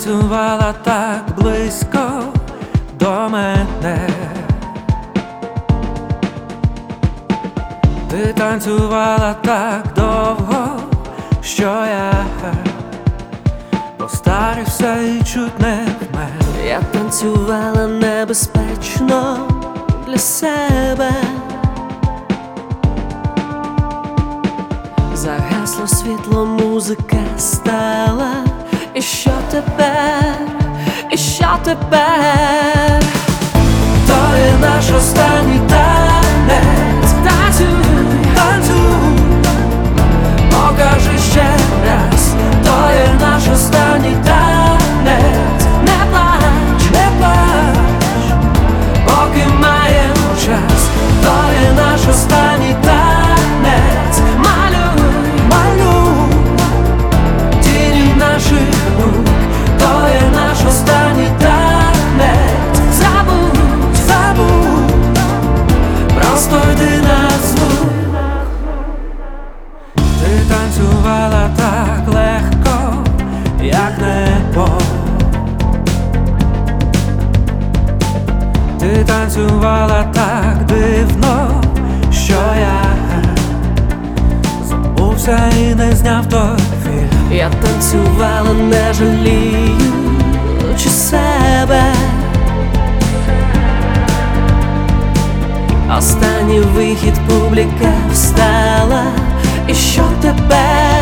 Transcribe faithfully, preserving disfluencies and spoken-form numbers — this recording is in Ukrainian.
танцювала так близько до мене. Ти танцювала так довго, що я постарився і чуть не вмер. Я танцювала небезпечно для себе. Загасло світло, музика стала. І що тепер? І що тепер? То є наш останній танець. Танцюй, Танцюй, покажи ще раз. То є наш останній танець. не плач, Не плач, поки маємо час. То є наш останній танець. малюй, Малюй тіні наших рук. То є наш останній танець. забудь, Забудь, просто йди на звук. Ти танцювала так легко, як небо. Ти танцювала так дивно, що я забувся і не зняв той фільм. я танцювала, не жаліючи себе. Останній вихід, публіка встала. І що тепер?